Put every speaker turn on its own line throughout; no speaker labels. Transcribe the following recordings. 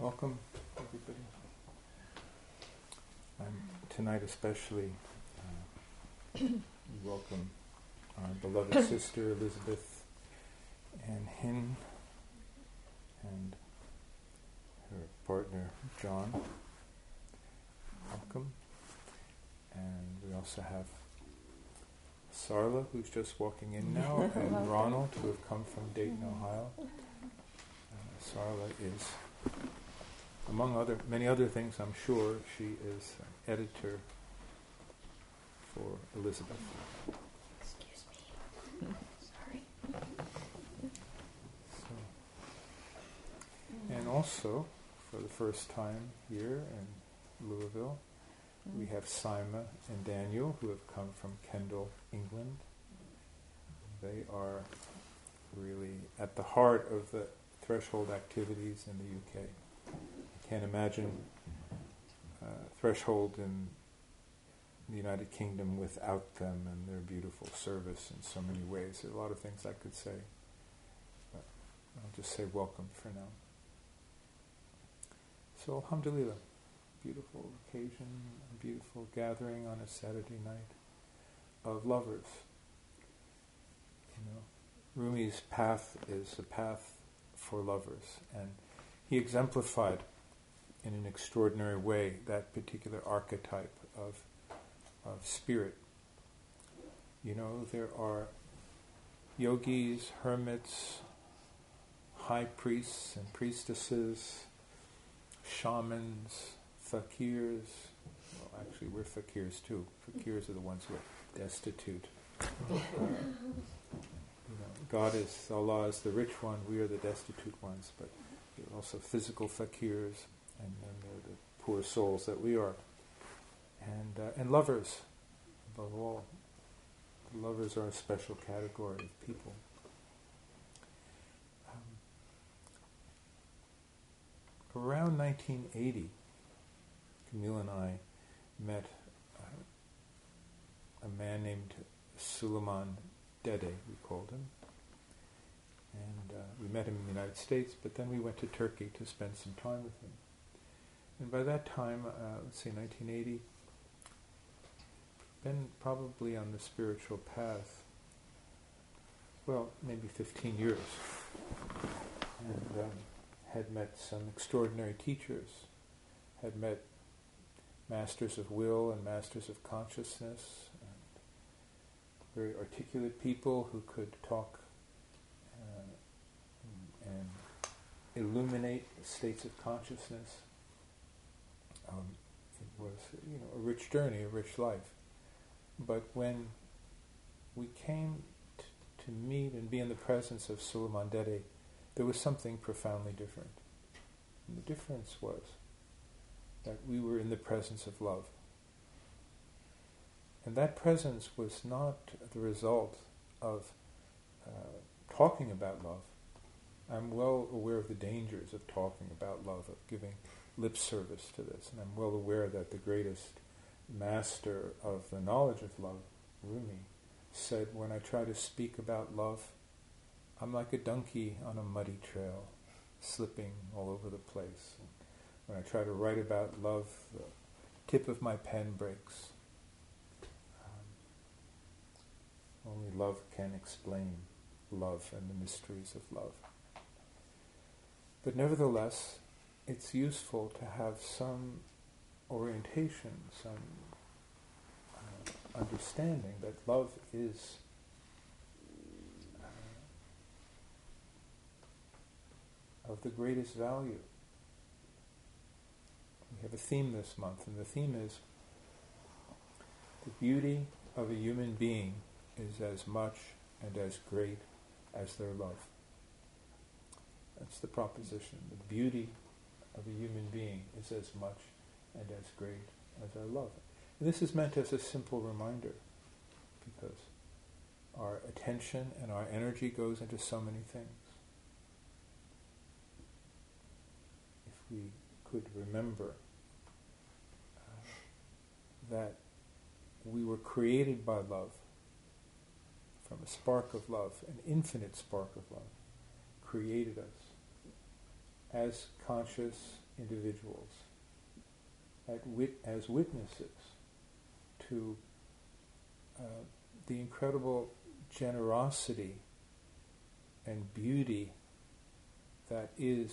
Welcome, everybody. Tonight especially, we welcome our beloved sister Elizabeth Ann Hinn and her partner John. Welcome. And we also have Sarla, who's just walking in now, and Ronald, who have come from Dayton, Ohio. Sarla is, among many other things, I'm sure, she is an editor for Elizabeth.
Excuse me. Sorry.
And also, for the first time here in Louisville, we have Sima and Daniel, who have come from Kendal, England. They are really at the heart of the Threshold activities in the UK. I can't imagine Threshold in the United Kingdom without them and their beautiful service in so many ways. There are a lot of things I could say, but I'll just say welcome for now. So, alhamdulillah, beautiful occasion, a beautiful gathering on a Saturday night of lovers. You know, Rumi's path is a path for lovers, and he exemplified in an extraordinary way that particular archetype of spirit. You know, there are yogis, hermits, high priests and priestesses, shamans, fakirs. Well, actually, we're fakirs too. Fakirs are the ones who are destitute. God is, Allah is the rich one, we are the destitute ones, but there are also physical fakirs, and then there are the poor souls that we are. And lovers, above all. Lovers are a special category of people. Around 1980, Camille and I met a man named Suleiman Dede, we called him. And we met him in the United States, but then we went to Turkey to spend some time with him. And by that time, let's say 1980, been probably on the spiritual path, well, maybe 15 years. And had met some extraordinary teachers, had met masters of will and masters of consciousness, and very articulate people who could talk and illuminate states of consciousness. It was, a rich journey, a rich life. But when we came to meet and be in the presence of Suleiman Dede, there was something profoundly different. And the difference was that we were in the presence of love. And that presence was not the result of talking about love. I'm well aware of the dangers of talking about love, of giving lip service to this. And I'm well aware that the greatest master of the knowledge of love, Rumi, said, when I try to speak about love, I'm like a donkey on a muddy trail, slipping all over the place. And when I try to write about love, the tip of my pen breaks. Only love can explain love and the mysteries of love. But nevertheless, it's useful to have some orientation, some understanding that love is of the greatest value. We have a theme this month, and the theme is the beauty of a human being is as much and as great as their love. That's the proposition. The beauty of a human being is as much and as great as our love. And this is meant as a simple reminder, because our attention and our energy goes into so many things. If we could remember that we were created by love, from a spark of love, an infinite spark of love, created us as conscious individuals as witnesses to the incredible generosity and beauty that is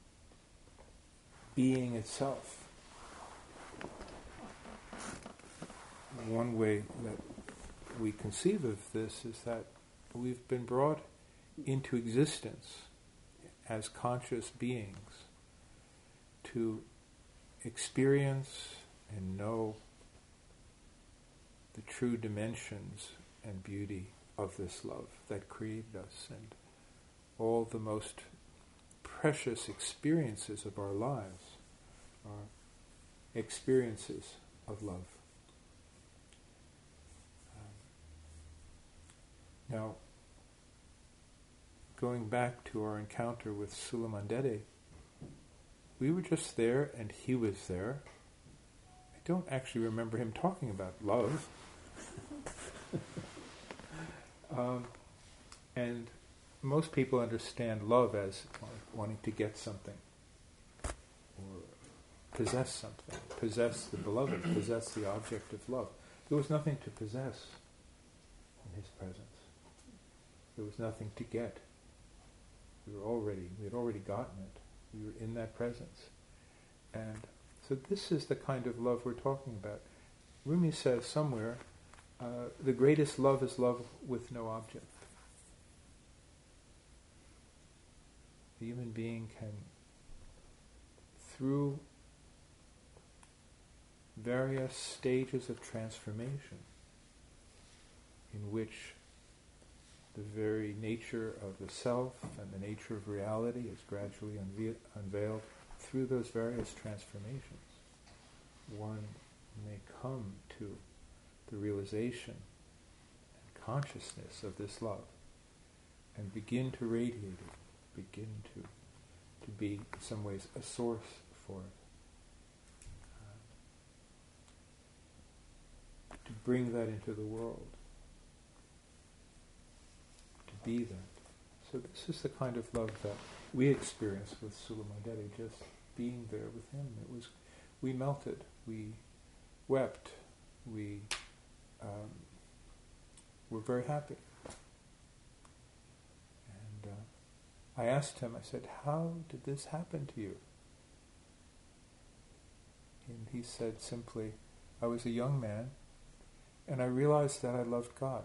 being itself. One way that we conceive of this is that we've been brought into existence as conscious beings to experience and know the true dimensions and beauty of this love that created us, and all the most precious experiences of our lives are experiences of love. Now, going back to our encounter with Sulamandede, we were just there and he was there. I don't actually remember him talking about love. And most people understand love as wanting to get something or possess something, possess the beloved, possess the object of love. There was nothing to possess in his presence. There was nothing to get. We had already gotten it. We were in that presence. And so this is the kind of love we're talking about. Rumi says somewhere, the greatest love is love with no object. The human being can, through various stages of transformation, in which the very nature of the self and the nature of reality is gradually unveiled, through those various transformations, one may come to the realization and consciousness of this love and begin to radiate it, begin to be in some ways a source for it, to bring that into the world, to be that. So this is the kind of love that we experienced with Sulamandede, just being there with him. We melted, we wept, we were very happy. And I asked him, I said, how did this happen to you? And he said simply, I was a young man and I realized that I loved God.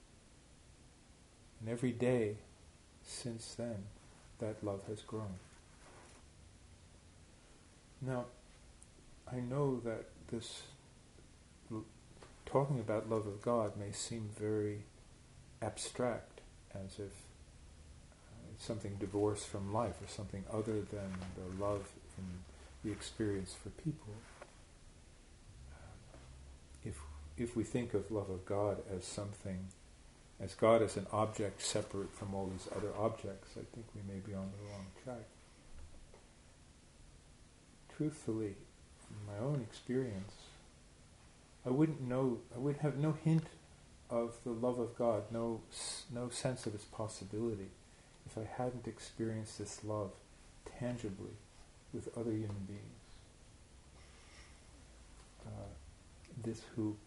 And every day since then, that love has grown. Now, I know that this talking about love of God may seem very abstract, as if it's something divorced from life or something other than the love in the experience for people. If we think of love of God as something, as God as an object separate from all these other objects, I think we may be on the wrong track. Truthfully, in my own experience, I would have no hint of the love of God, no sense of its possibility, if I hadn't experienced this love tangibly with other human beings. This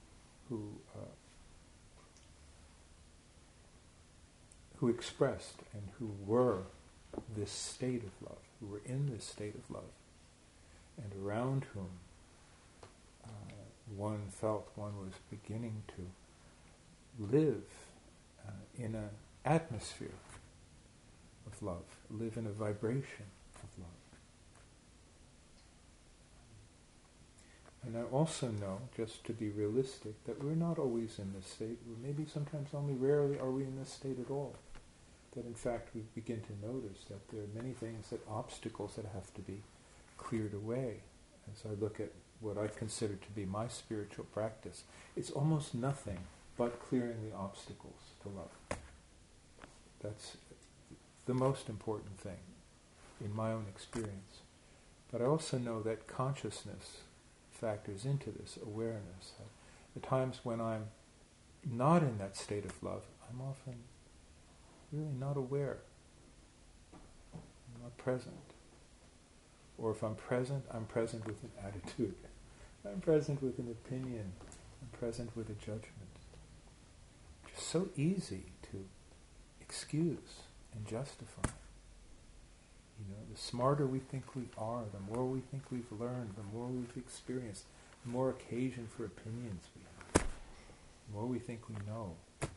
who expressed and who were this state of love, who were in this state of love, and around whom one felt one was beginning to live in an atmosphere of love, live in a vibration of love. And I also know, just to be realistic, that we're not always in this state. Maybe sometimes only rarely are we in this state at all. That in fact we begin to notice that there are many things, obstacles that have to be cleared away. As I look at what I consider to be my spiritual practice, it's almost nothing but clearing the obstacles to love. That's the most important thing in my own experience. But I also know that consciousness factors into this awareness. The times when I'm not in that state of love, I'm often really not aware. I'm not present. Or if I'm present with an attitude. I'm present with an opinion. I'm present with a judgment. Just so easy to excuse and justify. The smarter we think we are, the more we think we've learned, the more we've experienced, the more occasion for opinions we have, the more we think we know.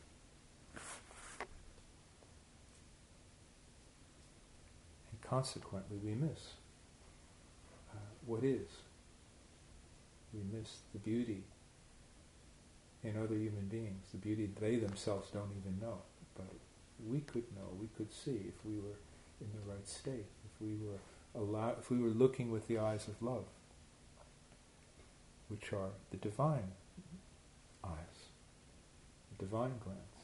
And consequently, we miss what is. We miss the beauty in other human beings, the beauty they themselves don't even know. But we could know, we could see if we were in the right state, if we were looking with the eyes of love, which are the divine eyes, the divine glance.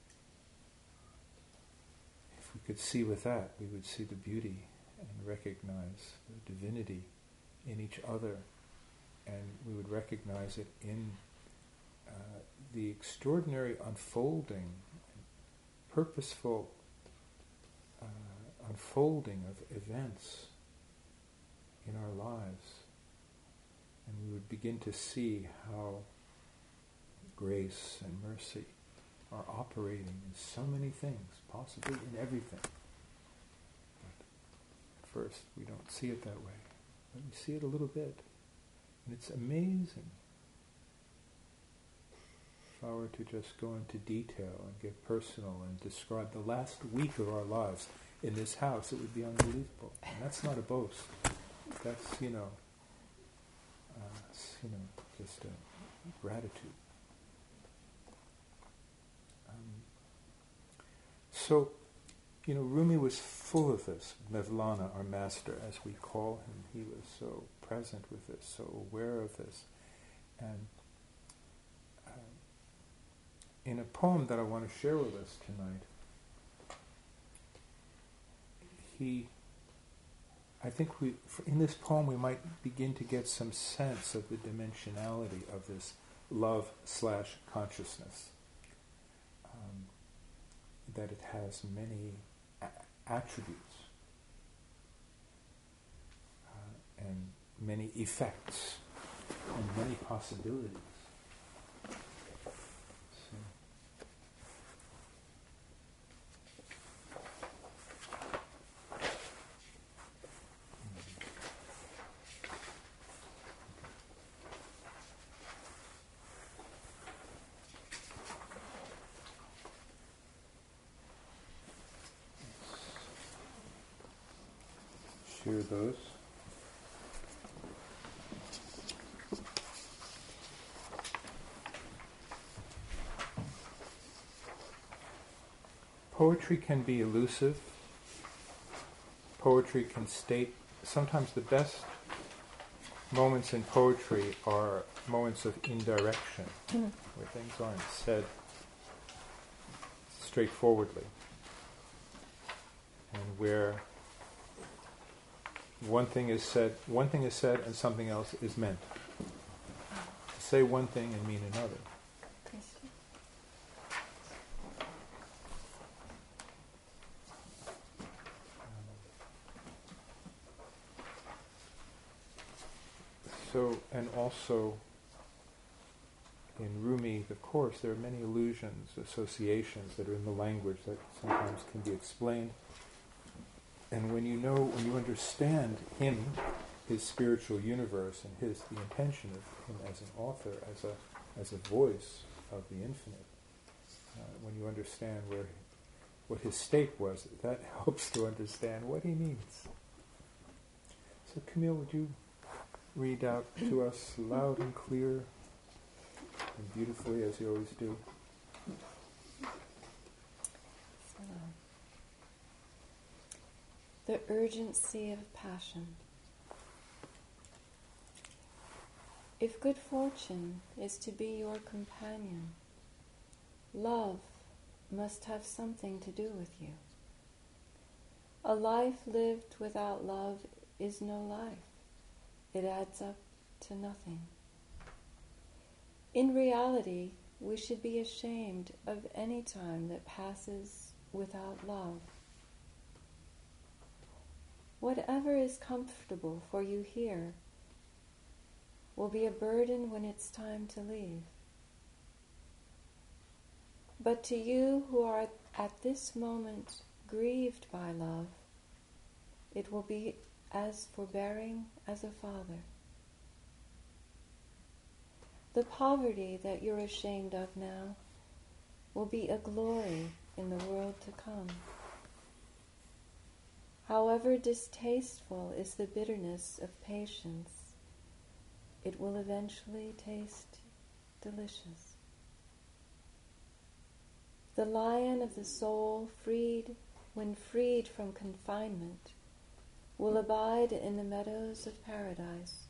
If we could see with that, we would see the beauty and recognize the divinity in each other, and we would recognize it in the extraordinary unfolding, purposeful unfolding of events in our lives. And we would begin to see how grace and mercy are operating in so many things, possibly in everything. But at first we don't see it that way, but we see it a little bit. And it's amazing. If I were to just go into detail and get personal and describe the last week of our lives in this house, it would be unbelievable. And that's not a boast. That's, just a gratitude. So, Rumi was full of this. Mevlana, our master, as we call him, he was so present with this, so aware of this. And in a poem that I want to share with us tonight, I think in this poem we might begin to get some sense of the dimensionality of this love/consciousness. That it has many attributes and many effects and many possibilities. Share those. Poetry can be elusive. Poetry can state, sometimes the best moments in poetry are moments of indirection, where things aren't said straightforwardly, and where one thing is said and something else is meant. To say one thing and mean another. And also in Rumi, the course, there are many allusions, associations that are in the language that sometimes can be explained. And when you understand him, his spiritual universe, and the intention of him as an author, as a voice of the infinite, when you understand what his state was, that helps to understand what he means. So Camille, would you read out to us loud and clear and beautifully as you always do?
The urgency of passion. If good fortune is to be your companion, love must have something to do with you. A life lived without love is no life. It adds up to nothing. In reality, we should be ashamed of any time that passes without love. whatever is comfortable for you here will be a burden when it's time to leave. But to you who are at this moment grieved by love, it will be as forbearing as a father. The poverty that you're ashamed of now will be a glory in the world to come. However distasteful is the bitterness of patience, it will eventually taste delicious. The lion of the soul, when freed from confinement, will abide in the meadows of paradise.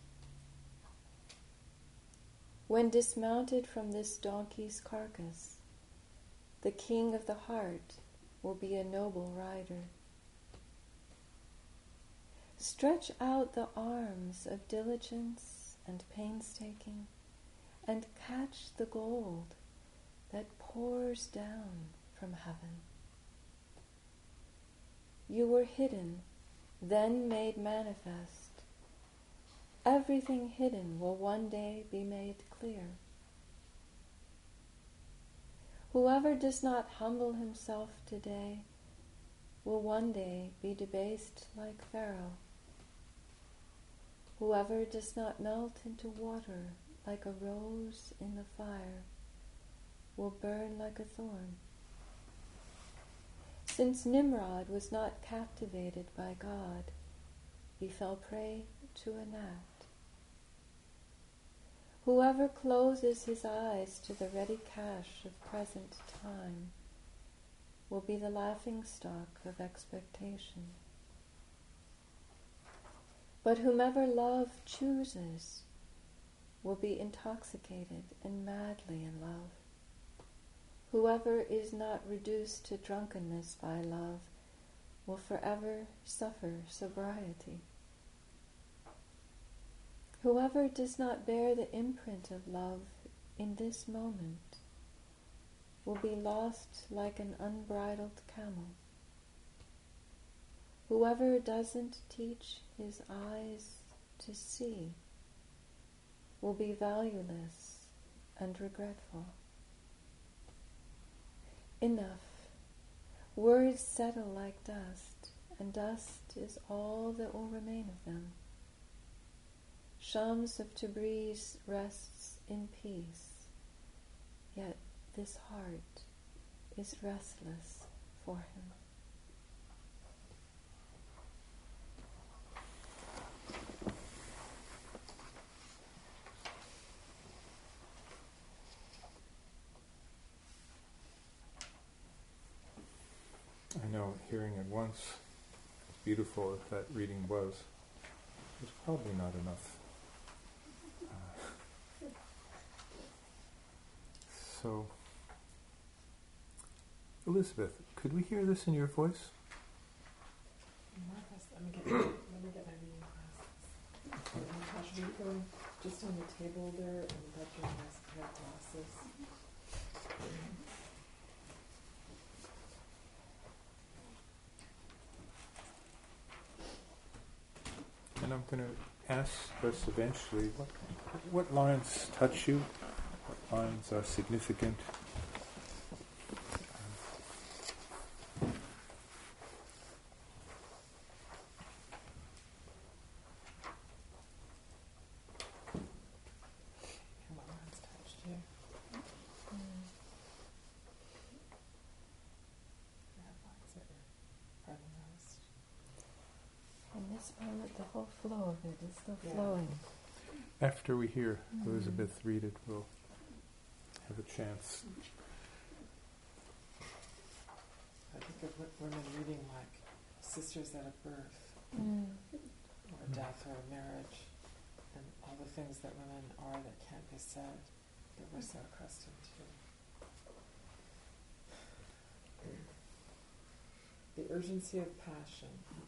When dismounted from this donkey's carcass, the king of the heart will be a noble rider. Stretch out the arms of diligence and painstaking, and catch the gold that pours down from heaven. You were hidden, then made manifest. Everything hidden will one day be made clear. Whoever does not humble himself today will one day be debased like Pharaoh. Whoever does not melt into water like a rose in the fire will burn like a thorn. Since Nimrod was not captivated by God, he fell prey to a gnat. Whoever closes his eyes to the ready cash of present time will be the laughingstock of expectation. But whomever love chooses will be intoxicated and madly in love. Whoever is not reduced to drunkenness by love will forever suffer sobriety. Whoever does not bear the imprint of love in this moment will be lost like an unbridled camel. Whoever doesn't teach his eyes to see will be valueless and regretful. Enough. Words settle like dust, and dust is all that will remain of them. Shams of Tabriz rests in peace, yet this heart is restless for him.
I know hearing it once, beautiful as that reading was probably not enough. So, Elizabeth, could we hear this in your voice?
Let me get my reading glasses. How should we go just on the table there in the bedroom as we have glasses?
And I'm going to ask us eventually, what lines touch you? What lines are significant?
What lines touched you? What lines are the most?
In this moment, the whole flow of it is still flowing.
After we hear Elizabeth read it, we'll have a chance.
I think of women reading like sisters at a birth, or a death, or a marriage, and all the things that women are that can't be said, that we're so accustomed to. The urgency of passion.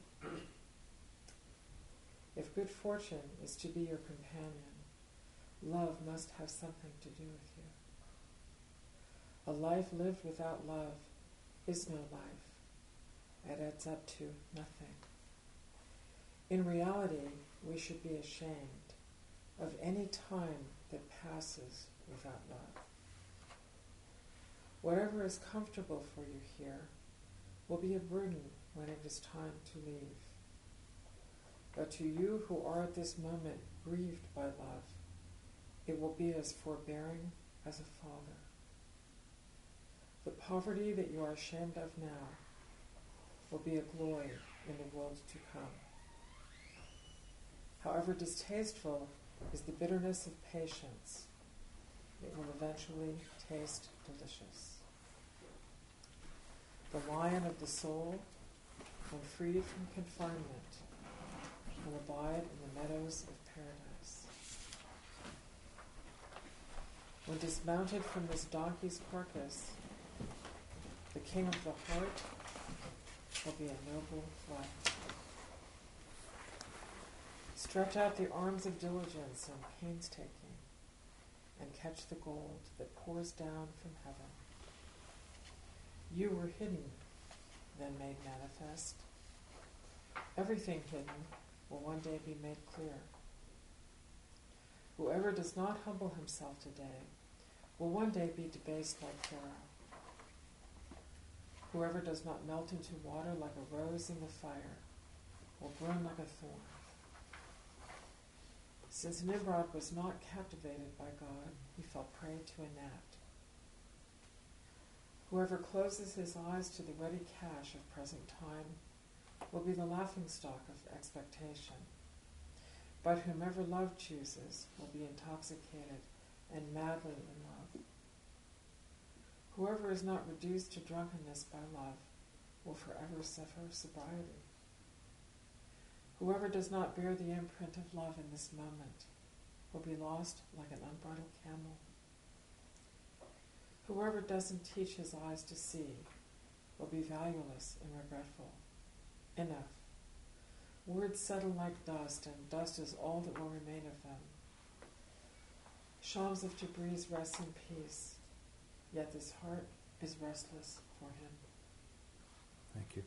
If good fortune is to be your companion, love must have something to do with you. A life lived without love is no life. It adds up to nothing. In reality, we should be ashamed of any time that passes without love. Whatever is comfortable for you here will be a burden when it is time to leave. But to you who are at this moment grieved by love, it will be as forbearing as a father. The poverty that you are ashamed of now will be a glory in the world to come. However distasteful is the bitterness of patience, it will eventually taste delicious. The lion of the soul, when freed from confinement, will abide in the meadows of paradise. When dismounted from this donkey's carcass, the king of the heart will be a noble life. Stretch out the arms of diligence and painstaking, and catch the gold that pours down from heaven. You were hidden, then made manifest. Everything hidden will one day be made clear. Whoever does not humble himself today will one day be debased like Pharaoh. Whoever does not melt into water like a rose in the fire will burn like a thorn. Since Nimrod was not captivated by God, he fell prey to a gnat. Whoever closes his eyes to the ready cash of present time will be the laughingstock of expectation. But whomever love chooses will be intoxicated and madly in love. Whoever is not reduced to drunkenness by love will forever suffer sobriety. Whoever does not bear the imprint of love in this moment will be lost like an unbridled camel. Whoever doesn't teach his eyes to see will be valueless and regretful. Enough. Words settle like dust, and dust is all that will remain of them. Shams of Tabriz rests in peace, yet this heart is restless for him.
Thank you.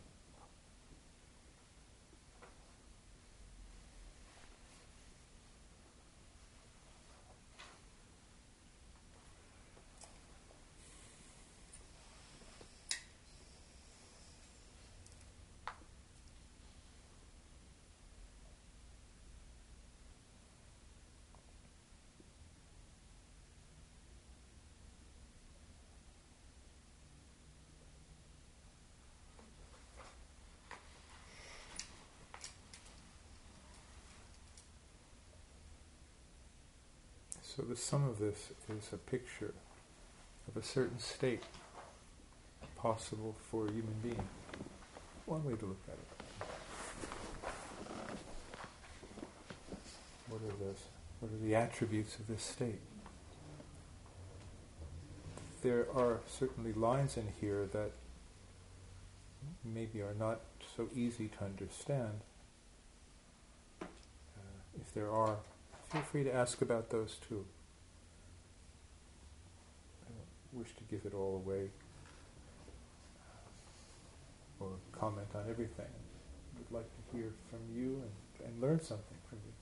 So the sum of this is a picture of a certain state possible for a human being. One way to look at it. What are the attributes of this state? There are certainly lines in here that maybe are not so easy to understand. If there are, feel free to ask about those too. I don't wish to give it all away or comment on everything. I would like to hear from you and learn something from you.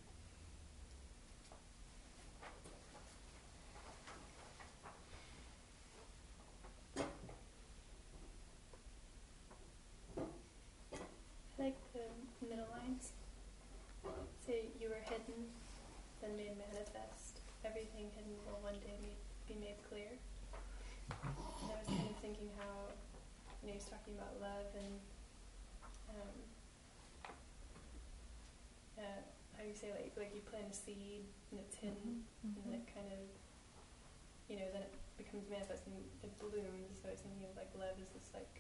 I like the middle lines. Say you were hidden, then made manifest. Everything hidden will one day be made clear. And I was kind of thinking how, he's talking about love and how you say like you plant a seed and it's hidden, and then it kind of, then it becomes manifest and it blooms. So I was thinking of like love is this like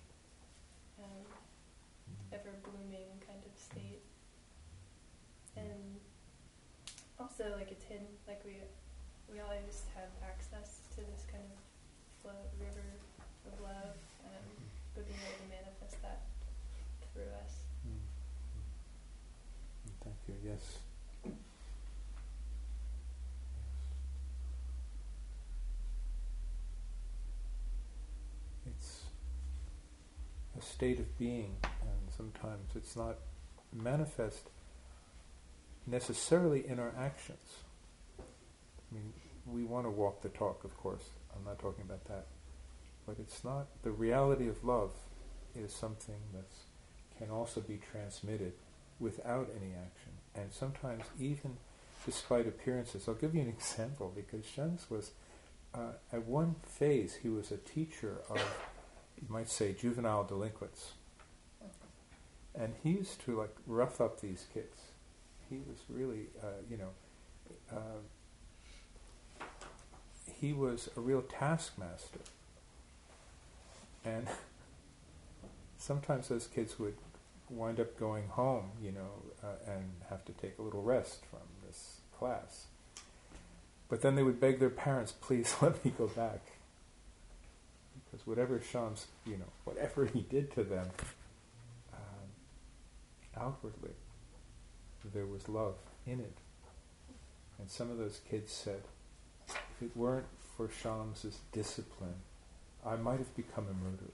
ever blooming kind of state, and also like it's hidden. Like we always have access to this kind of flow river of love, but being able to manifest that through us.
Thank you. Yes. It's a state of being, and sometimes it's not manifest necessarily in our actions. I mean, we want to walk the talk, of course. I'm not talking about that. But it's not, the reality of love is something that can also be transmitted without any action. And sometimes even despite appearances. I'll give you an example, because Shams was, at one phase, he was a teacher of, you might say, juvenile delinquents. And he used to rough up these kids. He was really, he was a real taskmaster. And sometimes those kids would wind up going home, and have to take a little rest from this class. But then they would beg their parents, please let me go back. Because whatever Shams, whatever he did to them, outwardly, there was love in it. And some of those kids said, if it weren't for Shams's discipline, I might have become a murderer.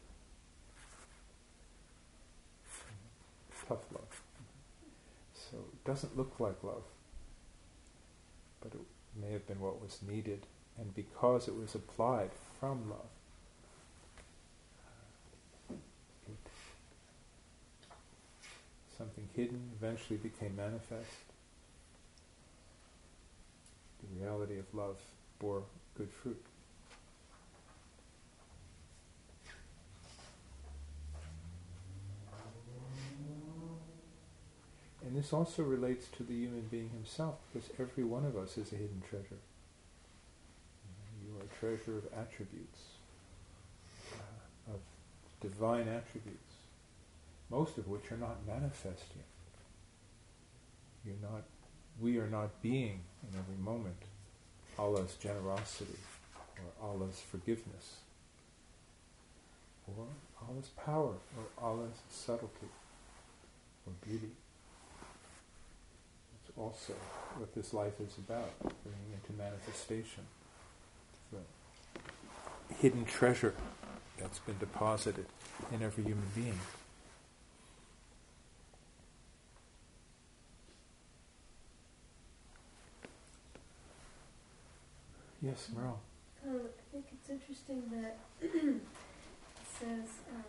Tough love. So it doesn't look like love, but it may have been what was needed, and because it was applied from love, something hidden eventually became manifest. The reality of love bore good fruit. And this also relates to the human being himself, because every one of us is a hidden treasure. You are a treasure of attributes, of divine attributes, most of which are not manifest yet. We are not being in every moment Allah's generosity, or Allah's forgiveness, or Allah's power, or Allah's subtlety, or beauty. It's also what this life is about, bringing into manifestation the hidden treasure that's been deposited in every human being. Yes, Meryl.
I think it's interesting that it says,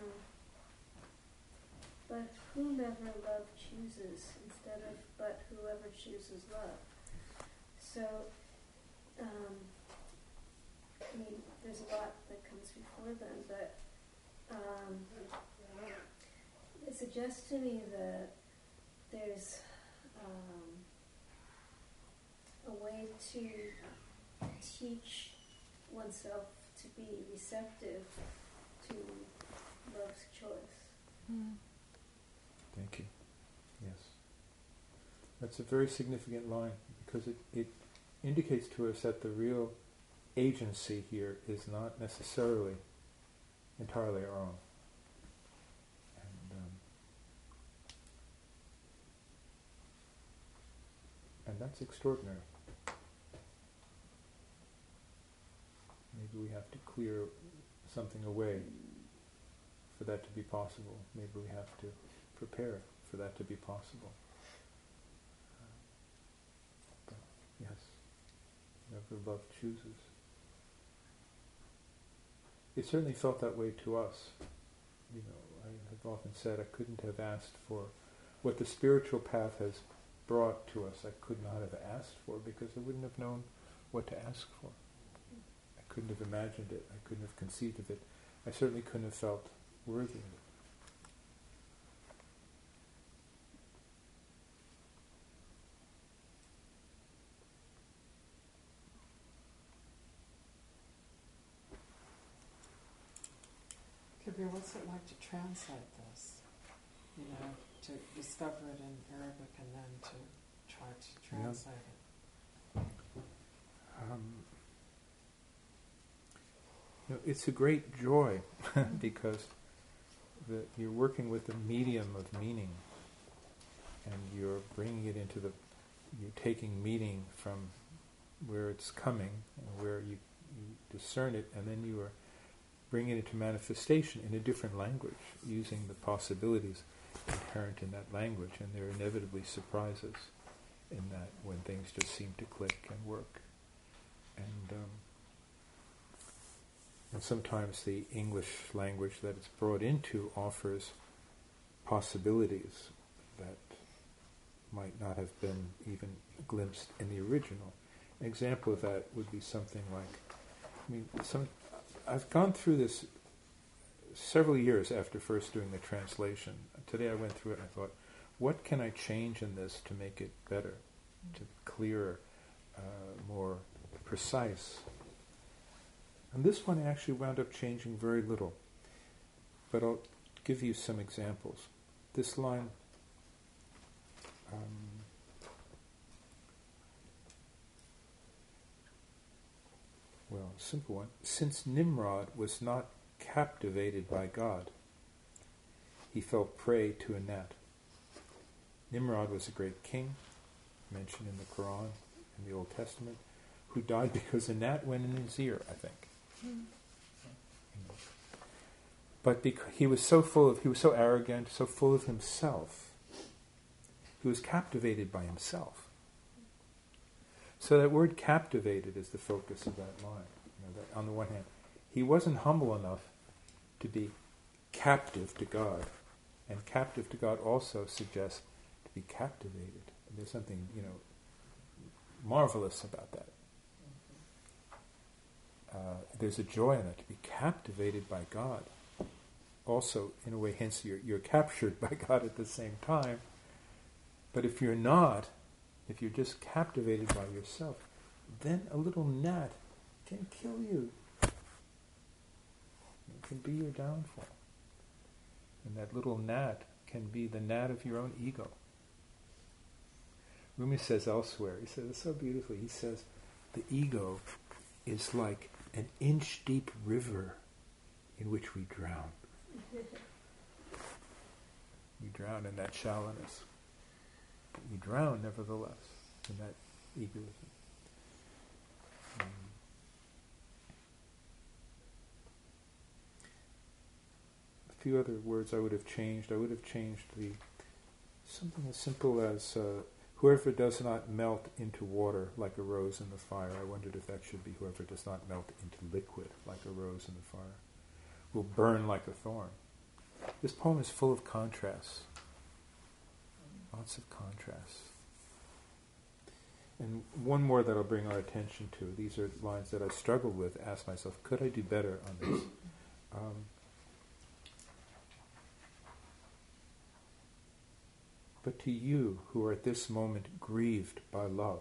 but whomever love chooses, instead of but whoever chooses love. So, there's a lot that comes before then, but it suggests to me that there's a way to teach oneself to be receptive to love's choice.
Thank you. Yes. That's a very significant line, because it indicates to us that the real agency here is not necessarily entirely our own. And that's extraordinary. Maybe we have to clear something away for that to be possible. Maybe we have to prepare for that to be possible. But yes, whoever love chooses. It certainly felt that way to us. I have often said I couldn't have asked for what the spiritual path has brought to us. I could not have asked for, because I wouldn't have known what to ask for. I couldn't have imagined it. I couldn't have conceived of it. I certainly couldn't have felt worthy of it.
Kabir, what's it like to translate this? To discover it in Arabic and then to try to translate it?
It's a great joy because you're working with the medium of meaning, and you're bringing it into you're taking meaning from where it's coming and where you discern it, and then you are bringing it into manifestation in a different language, using the possibilities inherent in that language, and there are inevitably surprises. in that when things just seem to click and work. And sometimes the English language that it's brought into offers possibilities that might not have been even glimpsed in the original. An example of that would be something like, I've gone through this several years after first doing the translation. Today I went through it and I thought, what can I change in this to make it better, to be clearer, more precise? And this one actually wound up changing very little. But I'll give you some examples. This line, simple one. Since Nimrod was not captivated by God, he fell prey to a gnat. Nimrod was a great king, mentioned in the Quran, in the Old Testament, who died because a gnat went in his ear, I think. But because he was so arrogant, so full of himself, he was captivated by himself. So that word captivated is the focus of that line. That on the one hand, he wasn't humble enough to be captive to God. And captive to God also suggests to be captivated. And there's something, marvelous about that. There's a joy in it, to be captivated by God. Also, in a way, hence you're captured by God at the same time. But if you're not, if you're just captivated by yourself, then a little gnat can kill you. It can be your downfall. And that little gnat can be the gnat of your own ego. Rumi says elsewhere, he says it so beautifully, he says, the ego is like an inch-deep river in which we drown. We drown in that shallowness. But we drown, nevertheless, in that egoism. A few other words I would have changed. I would have changed something as simple as whoever does not melt into water like a rose in the fire. I wondered if that should be whoever does not melt into liquid like a rose in the fire will burn like a thorn. This poem is full of contrasts. Lots of contrasts. And one more that I'll bring our attention to. These are lines that I struggled with, asked myself, could I do better on this? But to you who are at this moment grieved by love,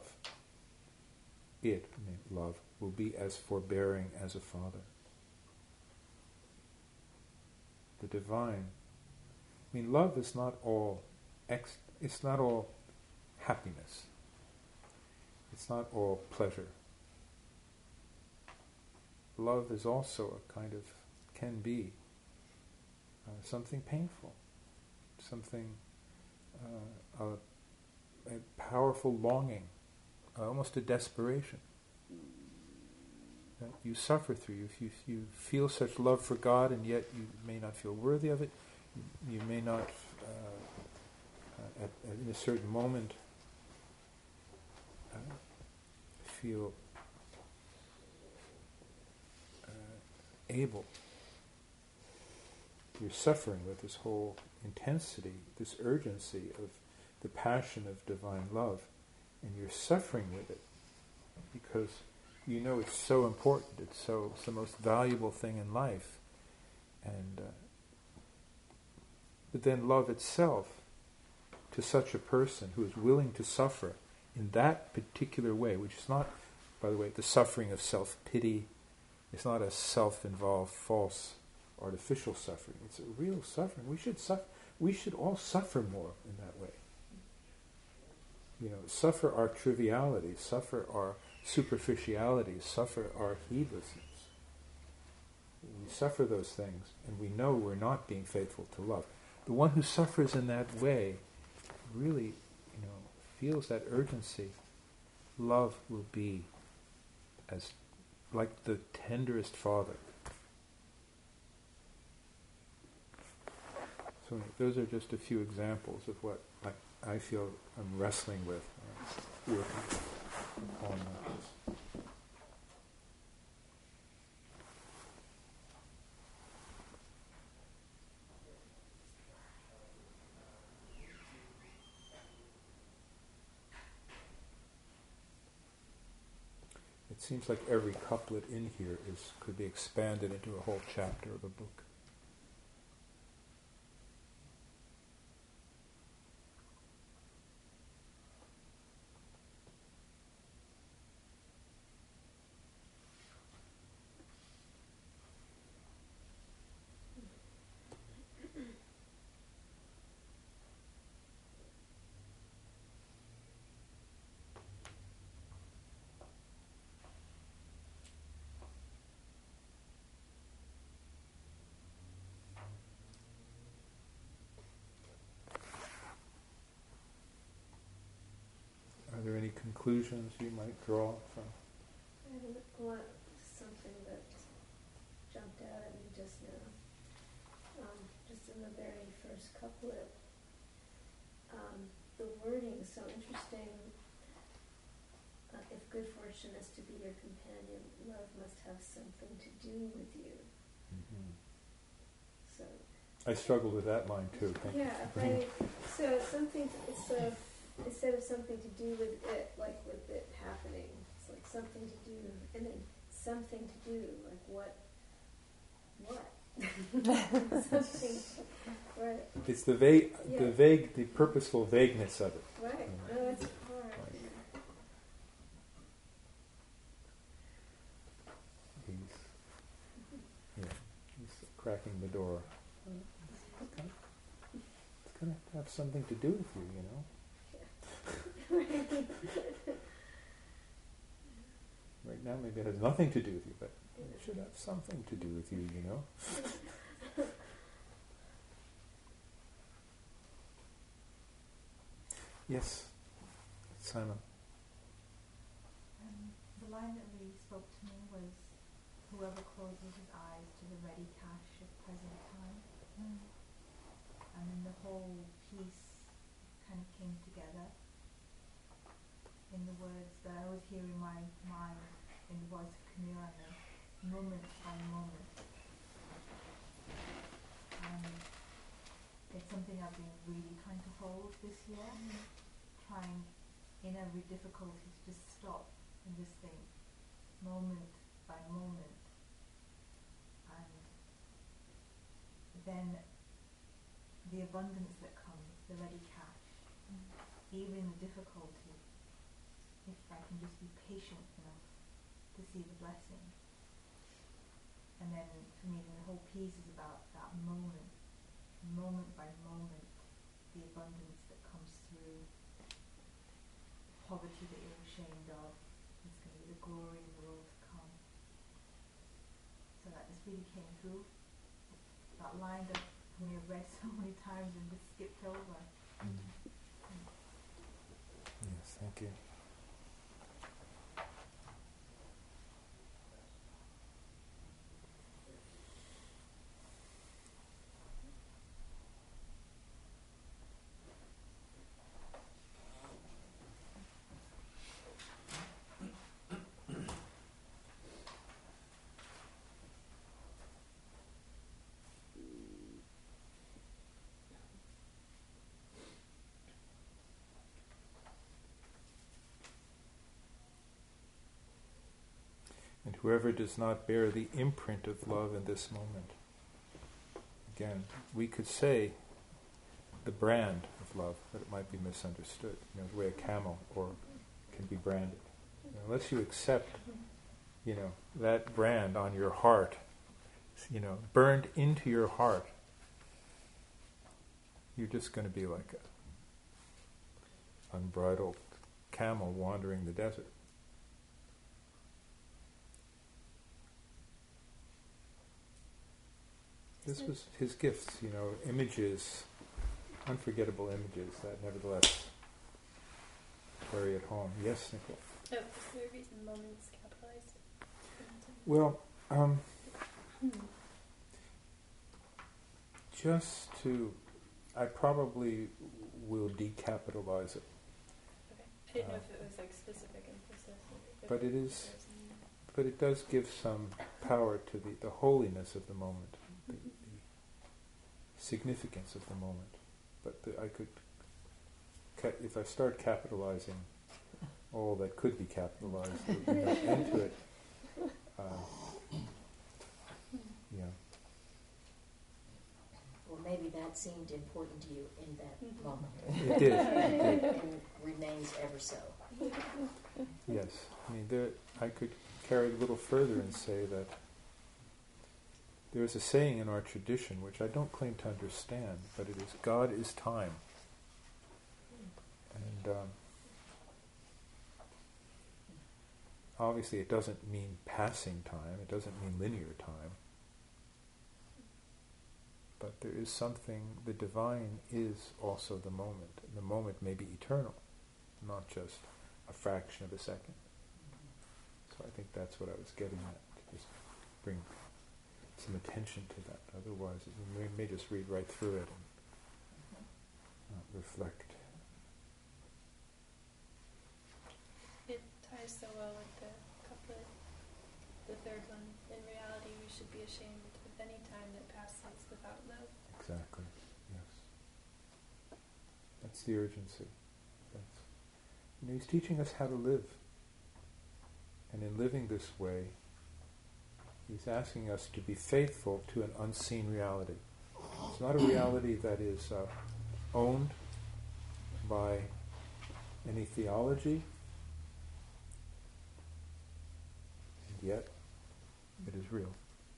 love, will be as forbearing as a father. The divine, love is not all it's not all happiness. It's not all pleasure. Love is also can be something painful, something, a powerful longing, almost a desperation that you suffer through. If you feel such love for God and yet you may not feel worthy of it, you may not, in a certain moment, feel able. You're suffering with this whole intensity, this urgency of the passion of divine love, and you're suffering with it because you know it's so important, it's the most valuable thing in life. And but then love itself to such a person who is willing to suffer in that particular way, which is not, by the way, the suffering of self-pity, it's not a self-involved, false, artificial suffering. It's a real suffering. We should all suffer more in that way. Suffer our trivialities, suffer our superficialities, suffer our heedlessness. We suffer those things, and we know we're not being faithful to love. The one who suffers in that way really, feels that urgency. Love will be as like the tenderest father. So those are just a few examples of what I feel I'm wrestling with. with a poem like this. It seems like every couplet in here could be expanded into a whole chapter of a book. Are there any conclusions you might draw from?
I don't want something that jumped out at me just now. Just in the very first couplet, the wording is so interesting. If good fortune is to be your companion, love must have something to do with you.
Mm-hmm.
So
I struggled with that line too. Thank you.
right. So something. Instead of something to do with it, like with it happening, it's like something to do, and then something to do, like what? Something, right?
It's the vague, the purposeful vagueness of it.
Right. No, it's hard.
He's cracking the door. It's going to have something to do with you, you know. Right now, maybe it has nothing to do with you, but it should have something to do with you, you know. Yes, Simon.
The line that really spoke to me was, "Whoever closes his eyes to the ready cash of present time." And then the whole piece kind of came together in the words that I was hearing my mind in the voice of Kamilana, moment by moment. And it's something I've been really trying to hold this year, trying in every difficulty to just stop and just think, moment by moment. And then the abundance that comes, the ready cash, even in the difficulty, if I can just be patient enough to see the blessing. And then for me the whole piece is about that moment by moment, the abundance that comes through, poverty that you're ashamed of, it's going to be the glory in the world to come. So that just really came through. That line that I may have read so many times and just skipped over.
Yes, thank you. And whoever does not bear the imprint of love in this moment, again, we could say the brand of love, but it might be misunderstood. You know, the way a camel can be branded. You know, unless you accept, you know, that brand on your heart, you know, burned into your heart, you're just going to be like an unbridled camel wandering the desert. This was his gifts, you know, images, unforgettable images that nevertheless carry at home. Yes, Nicole?
Is there a reason moments capitalized?
Well, just to, I probably will decapitalize it.
Okay. I didn't know if it was like specific emphasis.
But it is. But it does give some power to the holiness of the moment, the significance of the moment. But I could, if I start capitalizing all that could be capitalized, there would be no end to it. Yeah.
Well, maybe that seemed important to you in that moment.
It did. It did.
And remains ever so.
Yes. I mean, I could carry it a little further and say that there's a saying in our tradition, which I don't claim to understand, but it is, God is time. And obviously it doesn't mean passing time, it doesn't mean linear time. But there is something, the divine is also the moment. And the moment may be eternal, not just a fraction of a second. So I think that's what I was getting at, to just bring some attention to that. Otherwise, we may just read right through it and not reflect.
It ties so well with the couplet, the third one. In reality, we should be ashamed of any time that passes without love.
Exactly, yes. That's the urgency. He's teaching us how to live. And in living this way, he's asking us to be faithful to an unseen reality. It's not a reality that is owned by any theology, and yet it is real.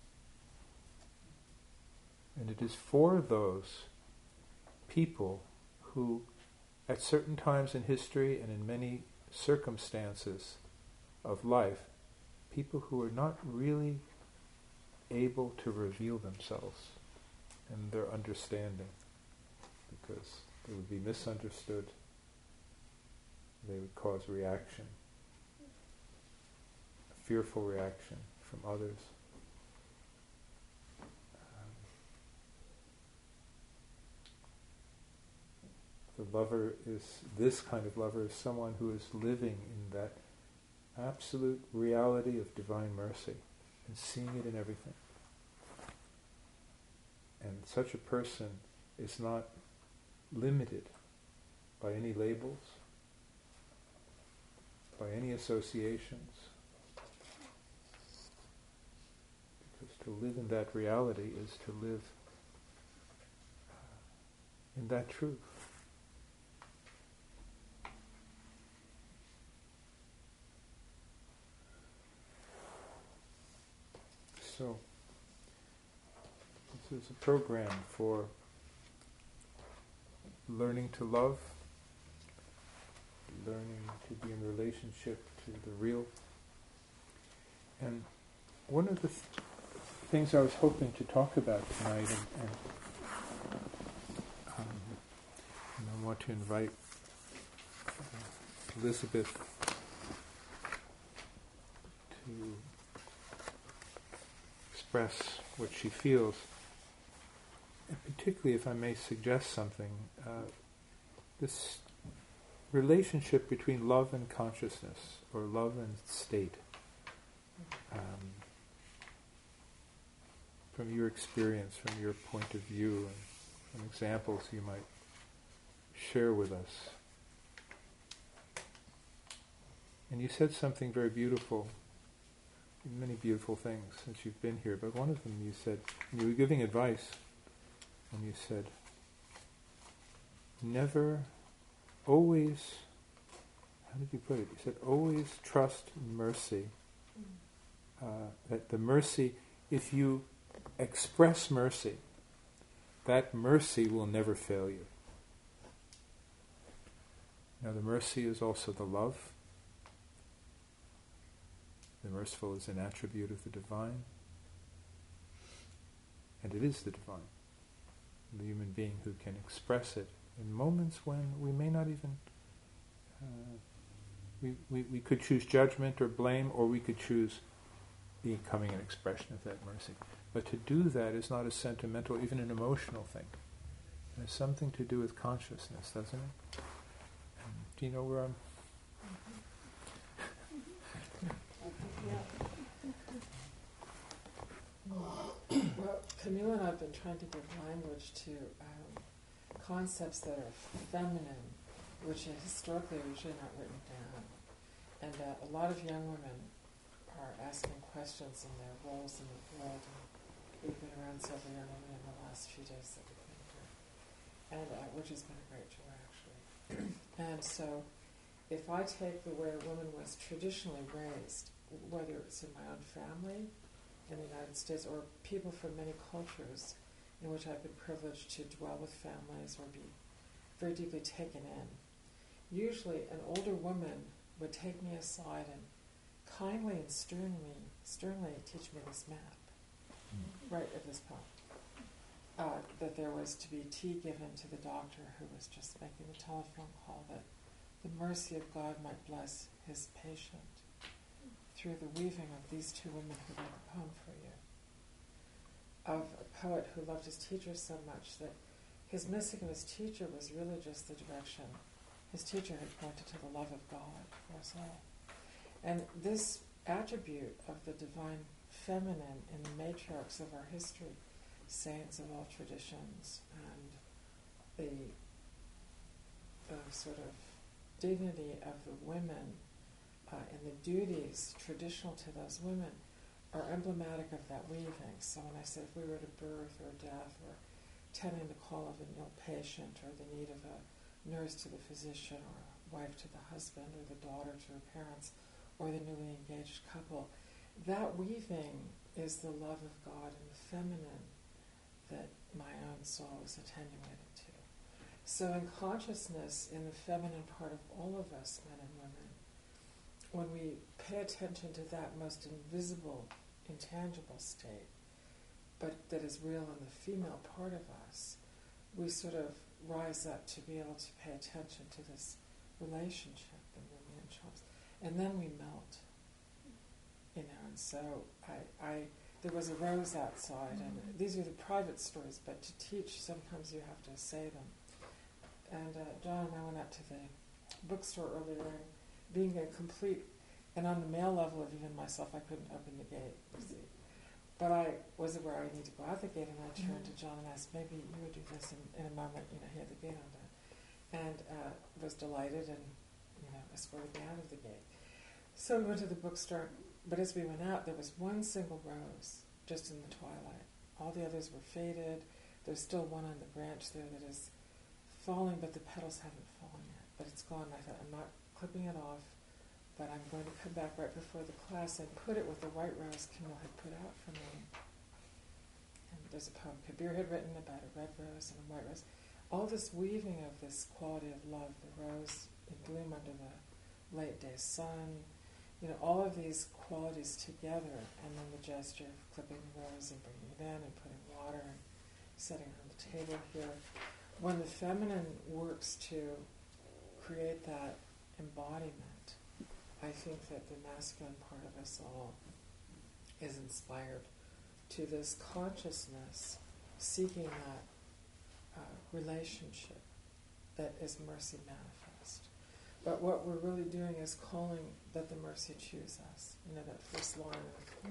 And it is for those people who, at certain times in history and in many circumstances of life, people who are not really able to reveal themselves and their understanding, because they would be misunderstood, they would cause reaction, a fearful reaction from others. The lover is, this kind of lover is someone who is living in that absolute reality of divine mercy and seeing it in everything. And such a person is not limited by any labels, by any associations. Because to live in that reality is to live in that truth. So, this is a program for learning to love, learning to be in relationship to the real. And one of the things I was hoping to talk about tonight, and I want to invite Elizabeth to express what she feels, and particularly, if I may suggest something, this relationship between love and consciousness, or love and state, from your experience, from your point of view, and some examples you might share with us. And you said something very beautiful, many beautiful things since you've been here, but one of them you said, you were giving advice, and you said, never, always, how did you put it? You said, always trust mercy. That the mercy, if you express mercy, that mercy will never fail you. Now the mercy is also the love. The merciful is an attribute of the divine, and it is the divine, the human being who can express it in moments when we may not even, we could choose judgment or blame, or we could choose becoming an expression of that mercy. But to do that is not a sentimental, even an emotional thing. It has something to do with consciousness, doesn't it? Do you know where I'm
Camille and I have been trying to give language to concepts that are feminine, which historically are usually not written down. And a lot of young women are asking questions in their roles in the world. And we've been around several young women in the last few days that we've been here, and which has been a great joy, actually. And so, if I take the way a woman was traditionally raised, whether it's in my own family in the United States or people from many cultures in which I've been privileged to dwell with families or be very deeply taken in, usually an older woman would take me aside and kindly and sternly teach me this map, right at this point. That there was to be tea given to the doctor who was just making the telephone call, that the mercy of God might bless his patient through the weaving of these two women who wrote the poem for you. Of a poet who loved his teacher so much that his missing of his teacher was really just the direction his teacher had pointed to the love of God for us all. And this attribute of the divine feminine in the matriarchs of our history, saints of all traditions, and the sort of dignity of the women and the duties traditional to those women are emblematic of that weaving. So when I say if we were to birth or death or tending the call of an ill patient or the need of a nurse to the physician or a wife to the husband or the daughter to her parents or the newly engaged couple, that weaving is the love of God and the feminine that my own soul is attenuated to. So in consciousness, in the feminine part of all of us, men and women, when we pay attention to that most invisible, intangible state, but that is real in the female part of us, we sort of rise up to be able to pay attention to this relationship in Rumi and Shams. And then we melt, you know. And so there was a rose outside, and these are the private stories, but to teach, sometimes you have to say them. And John and I went out to the bookstore earlier, and being a complete, and on the male level of even myself, I couldn't open the gate, you see. But I was aware I need to go out the gate, and I turned to John and asked, maybe you would do this in a moment, you know, he had the gate undone. And was delighted and, you know, escorted me out of the gate. So we went to the bookstore, but as we went out, there was one single rose, just in the twilight. All the others were faded. There's still one on the branch there that is falling, but the petals haven't fallen yet. But it's gone. I thought, I'm not clipping it off, but I'm going to come back right before the class and put it with the white rose Camille had put out for me. And there's a poem Kabir had written about a red rose and a white rose. All this weaving of this quality of love, the rose in bloom under the late day sun, you know, all of these qualities together, and then the gesture of clipping the rose and bringing it in and putting water and setting it on the table here. When the feminine works to create that embodiment, I think that the masculine part of us all is inspired to this consciousness, seeking that relationship that is mercy manifest. But what we're really doing is calling that the mercy choose us. You know, that first line of,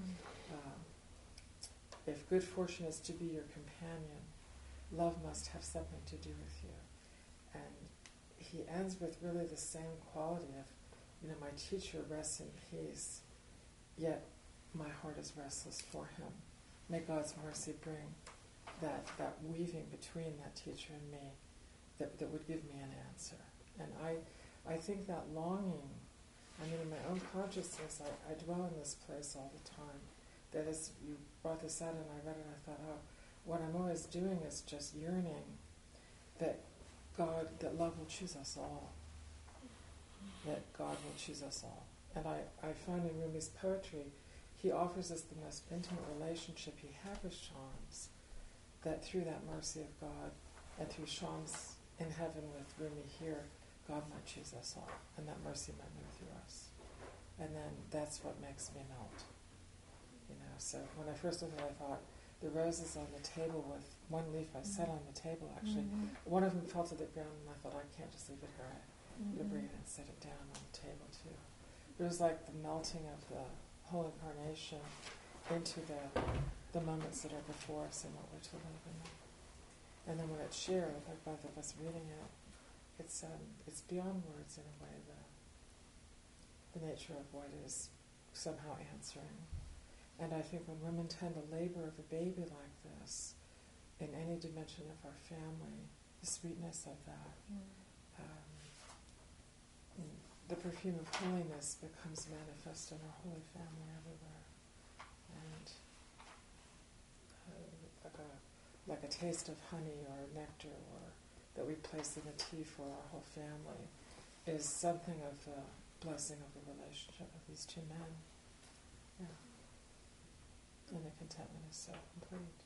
if good fortune is to be your companion, love must have something to do with you. And he ends with really the same quality of, you know, my teacher rests in peace, yet my heart is restless for him. May God's mercy bring that weaving between that teacher and me that would give me an answer. And I think that longing, I mean, in my own consciousness, I dwell in this place all the time. That as you brought this out and I read it, I thought, oh, what I'm always doing is just yearning that God, that love will choose us all. That God will choose us all. And I find in Rumi's poetry, he offers us the most intimate relationship he had with Shams, that through that mercy of God, and through Shams in heaven with Rumi here, God might choose us all, and that mercy might move through us. And then that's what makes me melt. You know, so when I first looked at it, I thought, the roses on the table with one leaf I set on the table, actually. One of them fell to the ground, and I thought, I can't just leave it here. I had to bring it and set it down on the table, too. It was like the melting of the whole incarnation into the the moments that are before us and what we're to live in them. And then when it's shared, like both of us reading it, it's beyond words in a way, the nature of what is somehow answering. And I think when women tend the labor of a baby like this, in any dimension of our family, the sweetness of that, the perfume of holiness becomes manifest in our holy family everywhere. And like a taste of honey or nectar or that we place in the tea for our whole family is something of the blessing of the relationship of these two men. Yeah. And the contentment is so complete.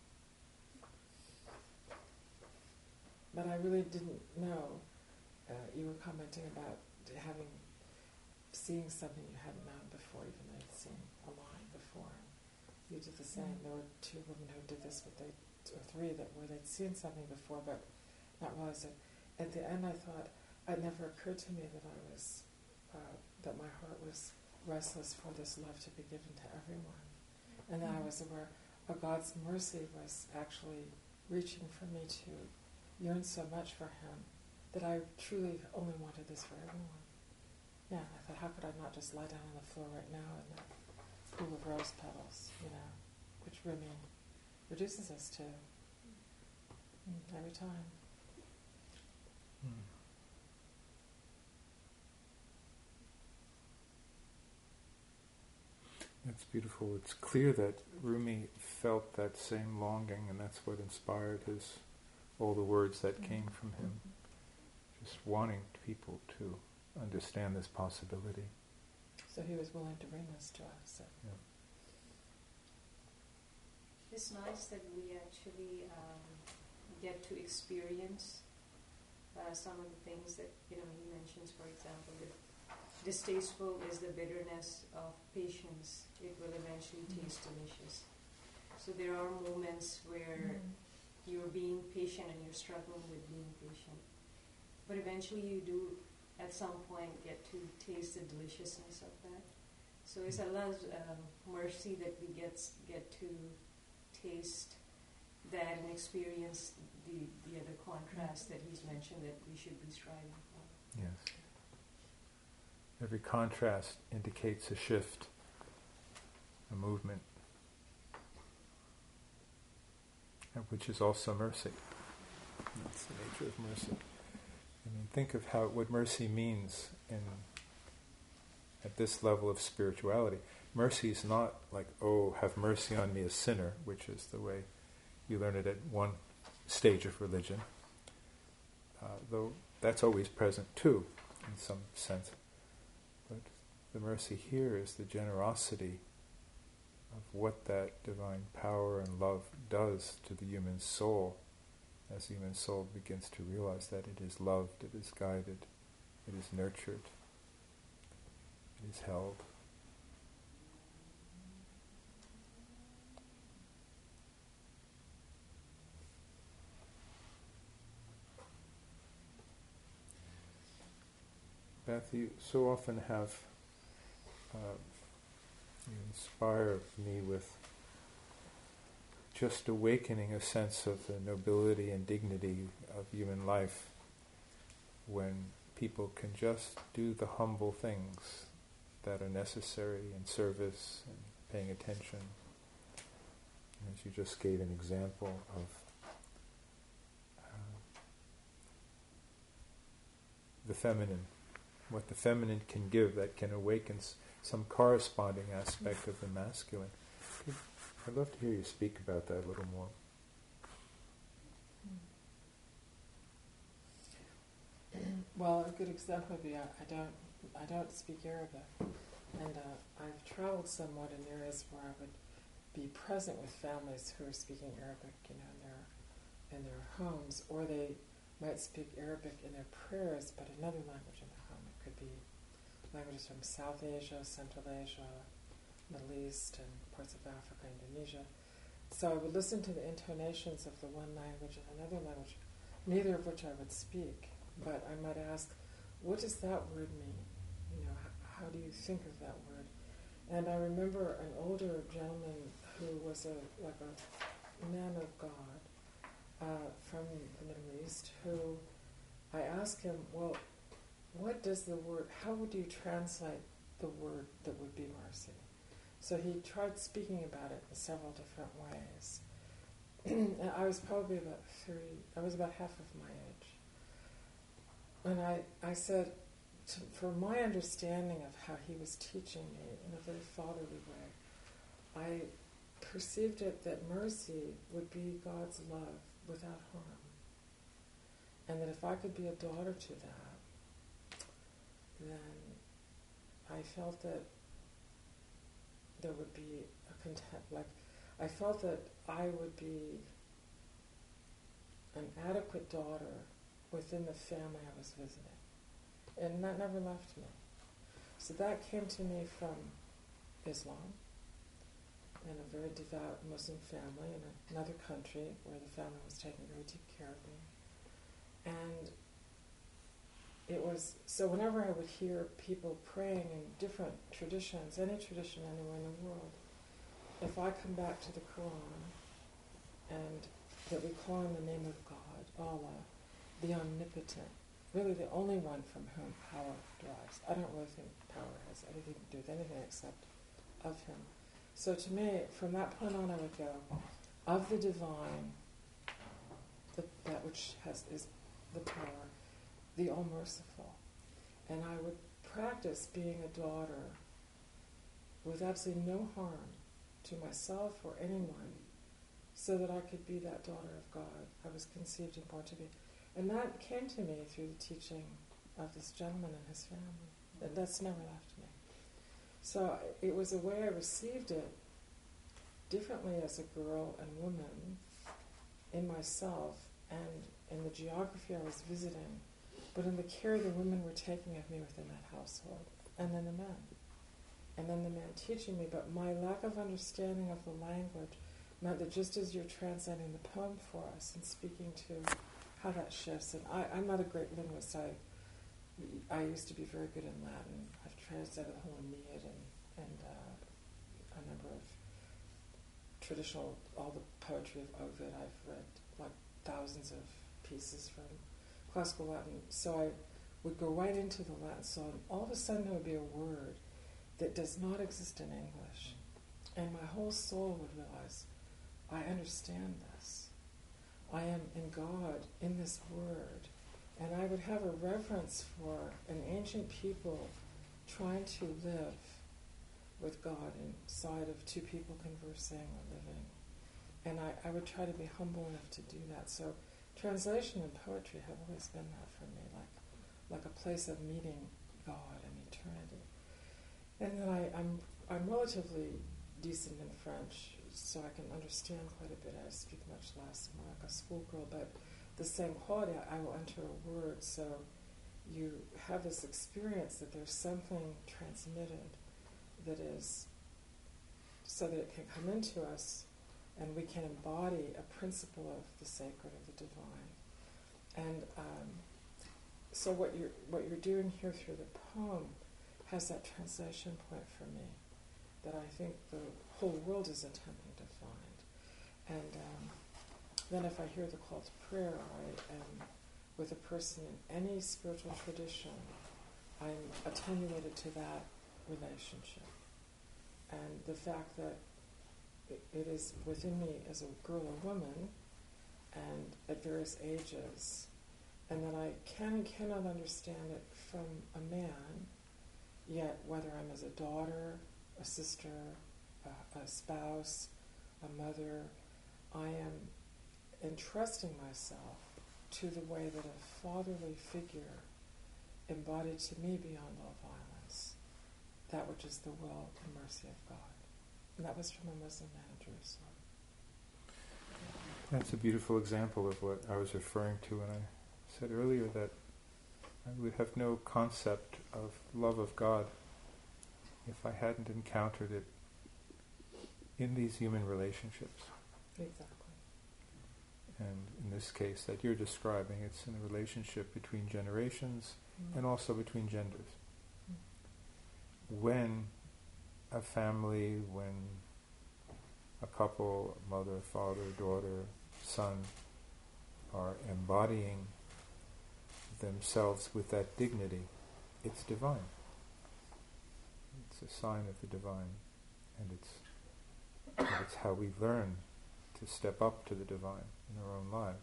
But I really didn't know, you were commenting about seeing something you hadn't known before, even though you'd seen a line before. You did the same. There were two women who did this, or three where they'd seen something before, but not realized it. At the end, I thought it never occurred to me that that my heart was restless for this love to be given to everyone, and that I was aware of God's mercy was actually reaching for me to yearn so much for Him that I truly only wanted this for everyone. Yeah, I thought, how could I not just lie down on the floor right now in that pool of rose petals, which Rumi reduces us to every time.
That's beautiful. It's clear that Rumi felt that same longing, and that's what inspired all the words that came from him. Just wanting people to understand this possibility.
So he was willing to bring this to us.
Yeah.
It's nice that we actually get to experience some of the things that he mentions. For example, that distasteful is the bitterness of patience. It will eventually taste delicious. So there are moments where you're being patient and you're struggling with being patient. But eventually you do, at some point, get to taste the deliciousness of that. So it's Allah's mercy that we get to taste that and experience the other contrast that he's mentioned that we should be striving for.
Yes. Every contrast indicates a shift, a movement, which is also mercy. That's the nature of mercy. I mean, think of what mercy means at this level of spirituality. Mercy is not like, oh, have mercy on me, a sinner, which is the way you learn it at one stage of religion. Though that's always present too, in some sense. But the mercy here is the generosity of what that divine power and love does to the human soul, as the human soul begins to realize that it is loved, it is guided, it is nurtured, it is held. Beth, you so often have you inspire me with just awakening a sense of the nobility and dignity of human life when people can just do the humble things that are necessary in service and paying attention. As you just gave an example of the feminine, what the feminine can give that can awaken some corresponding aspect of the masculine. I'd love to hear you speak about that a little more.
Well, a good example would be I don't speak Arabic, and I've traveled somewhat in areas where I would be present with families who are speaking Arabic, in their homes, or they might speak Arabic in their prayers, but another language in the home. It could be languages from South Asia, Central Asia, Middle East, and parts of Africa, Indonesia. So I would listen to the intonations of the one language and another language, neither of which I would speak. But I might ask, what does that word mean? How do you think of that word? And I remember an older gentleman who was a man of God from the Middle East, who I asked him, well, what does the word, how would you translate the word that would be mercy? So he tried speaking about it in several different ways. And I was probably about 30, I was about half of my age. And I said, for my understanding of how he was teaching me in a very fatherly way, I perceived it that mercy would be God's love without harm. And that if I could be a daughter to that, then I felt that there would be a content, I felt that I would be an adequate daughter within the family I was visiting. And that never left me. So that came to me from Islam and a very devout Muslim family in another country where the family was taking very deep care of me. And it was, so whenever I would hear people praying in different traditions, any tradition anywhere in the world, if I come back to the Quran and that we call on the name of God, Allah, the Omnipotent, really the only one from whom power derives. I don't really think power has anything to do with anything except of Him. So to me, from that point on, I would go, of the divine, that which is the power, the all-merciful. And I would practice being a daughter with absolutely no harm to myself or anyone, so that I could be that daughter of God I was conceived and born to be. And that came to me through the teaching of this gentleman and his family. And that's never left me. So it was a way I received it differently as a girl and woman in myself and in the geography I was visiting, but in the care the women were taking of me within that household, and then the men. And then the man teaching me, but my lack of understanding of the language meant that just as you're translating the poem for us and speaking to how that shifts, and I'm not a great linguist, I used to be very good in Latin. I've translated the whole Aeneid and a number of traditional, all the poetry of Ovid. I've read like thousands of pieces from classical Latin. So I would go right into the Latin song, and all of a sudden there would be a word that does not exist in English. And my whole soul would realize, I understand this. I am in God, in this word. And I would have a reverence for an ancient people trying to live with God inside of two people conversing or living. And I would try to be humble enough to do that. So translation and poetry have always been that for me, like a place of meeting God and eternity. And then I'm relatively decent in French, so I can understand quite a bit. I speak much less, more like a schoolgirl, but the same quality, I will enter a word, so you have this experience that there's something transmitted that is, so that it can come into us and we can embody a principle of the sacred, of the divine. And so what you're doing here through the poem has that translation point for me, that I think the whole world is attempting to find. And then if I hear the call to prayer, I am with a person in any spiritual tradition, I'm attenuated to that relationship. And the fact that it is within me as a girl or woman, and at various ages, and that I can and cannot understand it from a man, yet whether I'm as a daughter, a sister, a spouse, a mother, I am entrusting myself to the way that a fatherly figure embodied to me beyond all violence, that which is the will and mercy of God. And that was from a Muslim man in Jerusalem.
That's a beautiful example of what I was referring to when I said earlier that I would have no concept of love of God if I hadn't encountered it in these human relationships.
Exactly.
And in this case that you're describing, it's in a relationship between generations and also between genders. When a family, when a couple, mother, father, daughter, son, are embodying themselves with that dignity, it's divine. It's a sign of the divine, and it's how we learn to step up to the divine in our own lives.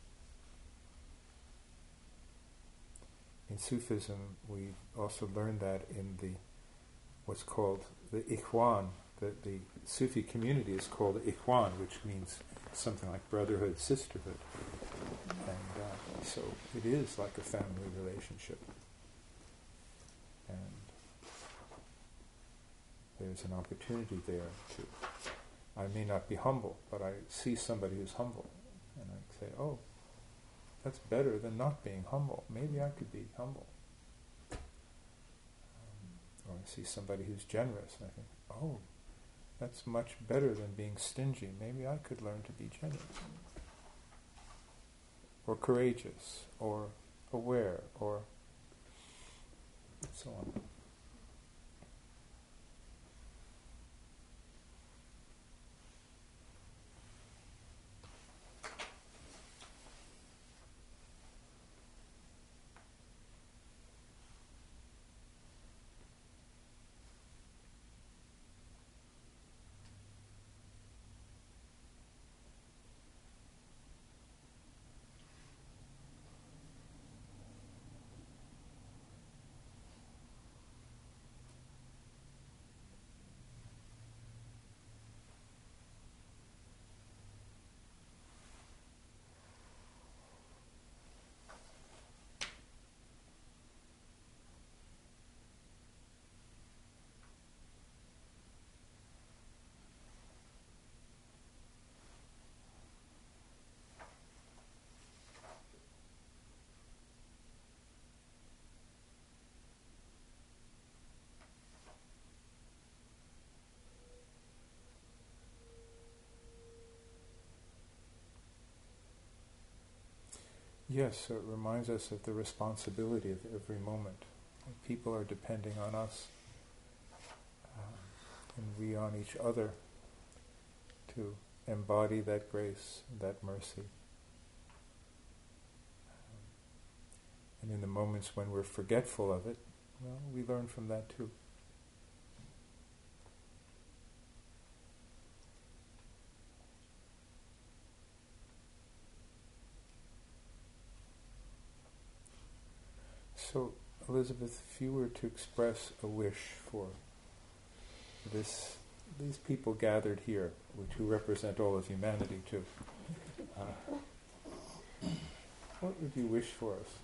In Sufism, we also learn that in what's called the Ikhwan. The Sufi community is called the Ikhwan, which means something like brotherhood, sisterhood. And so it is like a family relationship. And there's an opportunity there I may not be humble, but I see somebody who's humble, and I say, oh, that's better than not being humble. Maybe I could be humble. Or I see somebody who's generous, and I think, oh, that's much better than being stingy. Maybe I could learn to be generous. Or courageous, or aware, or so on. Yes, so it reminds us of the responsibility of every moment. People are depending on us, and we on each other to embody that grace, that mercy. And in the moments when we're forgetful of it, well, we learn from that too. So, Elizabeth, if you were to express a wish for these people gathered here, who represent all of humanity too, what would you wish for us?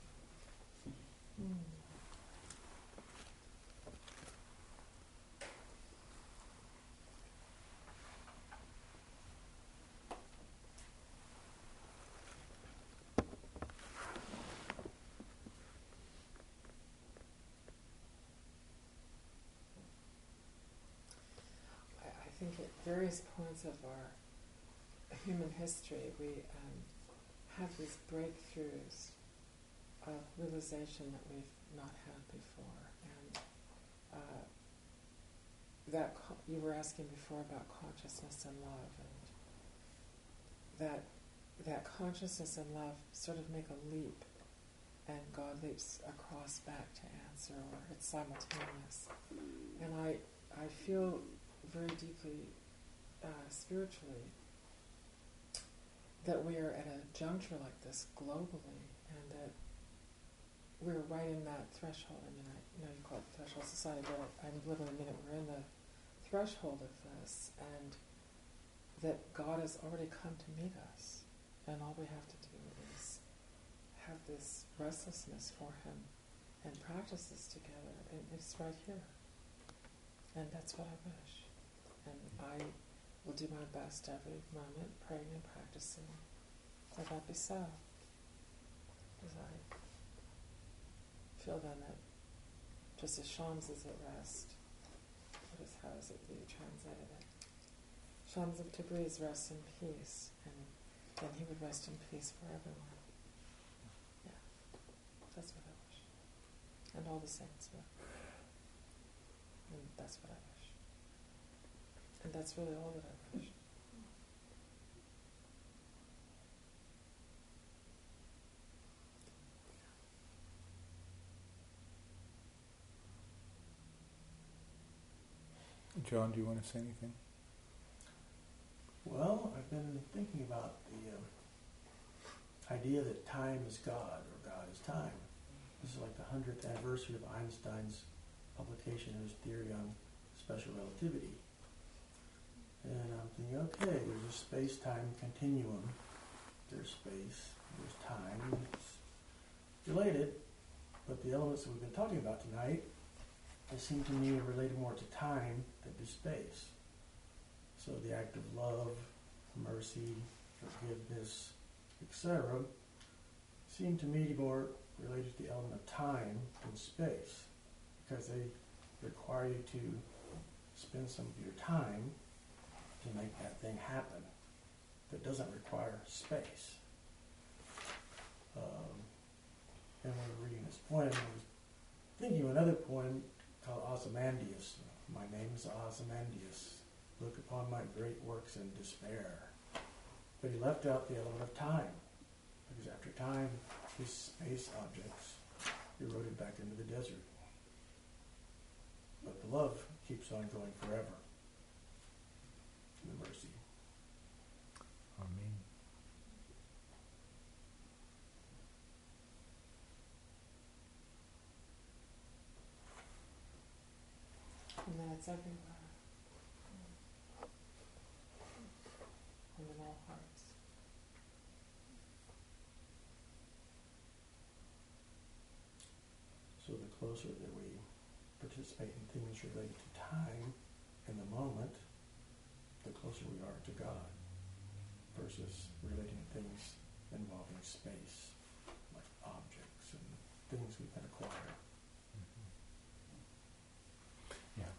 I think at various points of our human history, we have these breakthroughs of realization that we've not had before. And you were asking before about consciousness and love, and that consciousness and love sort of make a leap, and God leaps across back to answer, or it's simultaneous. And I feel very deeply spiritually that we are at a juncture like this globally, and that we're right in that threshold. I mean, you call it the threshold society, but I literally mean it. We're in the threshold of this, and that God has already come to meet us, and all we have to do is have this restlessness for Him and practice this together, and it's right here. And that's what I wish. And I will do my best every moment, praying and practicing, that that be so. Because I feel then that just as Shams is at rest, how does it be translated? Shams of Tabriz rests in peace, and then he would rest in peace for everyone. Yeah, that's what I wish. And all the saints will. And that's what I wish. And that's really all that I wish.
John, do you want to say anything?
Well, I've been thinking about the idea that time is God, or God is time. This is like the 100th anniversary of Einstein's publication of his theory on special relativity. And I'm thinking, okay, there's a space-time continuum. There's space, there's time. It's related, but the elements that we've been talking about tonight, they seem to me related more to time than to space. So the act of love, mercy, forgiveness, etc., seem to me more related to the element of time than space, because they require you to spend some of your time to make that thing happen. That doesn't require space. And when we were reading this poem, I was thinking of another poem called Ozymandias. My name is Ozymandias. Look upon my great works in despair. But he left out the element of time, because after time, his space objects eroded back into the desert. But the love keeps on going forever. And the mercy.
Amen.
And then it's everywhere. And in all hearts.
So the closer that we participate in things related to time in the moment, the closer we are to God, versus relating to things involving space, like objects and things we can acquire.
Yeah.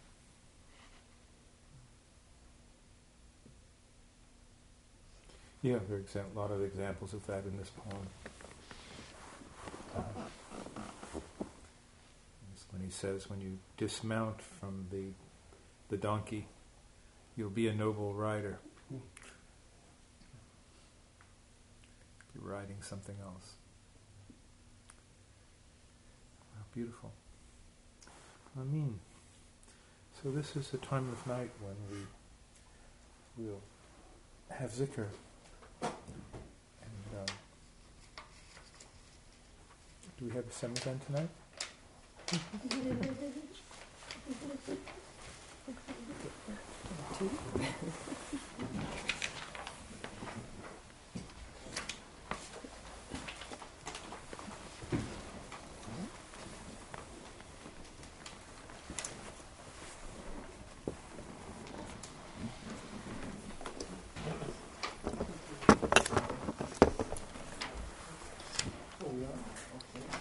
Yeah, there are a lot of examples of that in this poem. When he says, when you dismount from the donkey, you'll be a noble rider. You're riding something else. Wow, beautiful. I mean, so this is the time of night when we'll have zikr. And do we have a semigan tonight?
Two.